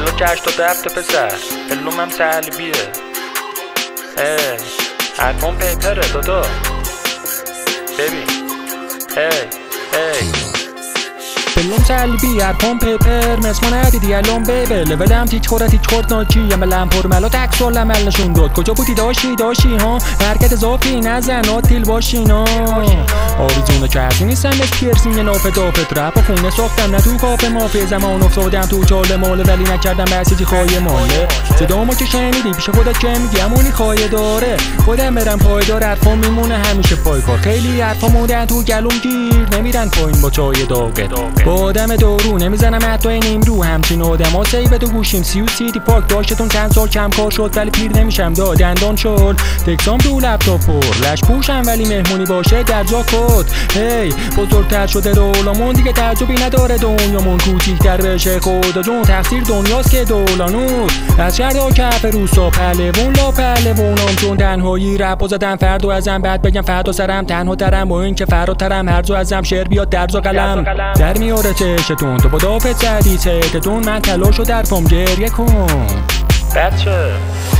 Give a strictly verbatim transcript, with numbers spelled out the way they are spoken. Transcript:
پلو کش تا دفت پسر، پلوم هم سلبیه. هی حرفام پیپره دادا، ببین. هی هی پلوم سلبی حرفام پیپر، مسما ندیدی الان بیبه لولم تیچ خورد تیچ خورد ناکی عملم پرملا تک سال عمل نشون داد. کجا بودی داشی داشی ها حرکت اضافی نزن آتیل باشین ها. آویزونه که هستی نیستم بس پیرسین یه نافه دافت رپ و خونه ساختم نه تو کافه مافه زمان افتادم تو چاله ماله ولی نکردم بسیجی خواهی ماله. صدامو که شنیدی پیش خودت که میگی همونی خواهی داره خودم برم پایدار حرفام میمونه همیشه پای کار. خیلی حرفا موندن تو گلوم گیر نمیرن پایین با چای داغه با آدم دارو نمیزنم حتی نیم رو همچین آدم ها سیبه تو گوشیم سی و سی دی پاک داشتتون چند سال کم کار شد ولی پیر نمیشم دادندان شد تکسام تو لپتاپ پر لش پوشم ولی مهمونی باشه در جا کد. هی بزرگتر شده دولامون دیگه تعجبی نداره دنیامون کوچیک‌تر بشه خدا جون تقصیر دنیاست که دولانور از شهر کف روسا پهلوون لا پهلوونم چون تنهایی رپ زدم فردا ازم بعد بگم فردا سرم تنها ترم با این که فراترم هر جا ازم شعر بیاد درز و قلم در میاره چشتون تو با دافت زدی چهتتون من تلاشو در فام گریه کن بچه.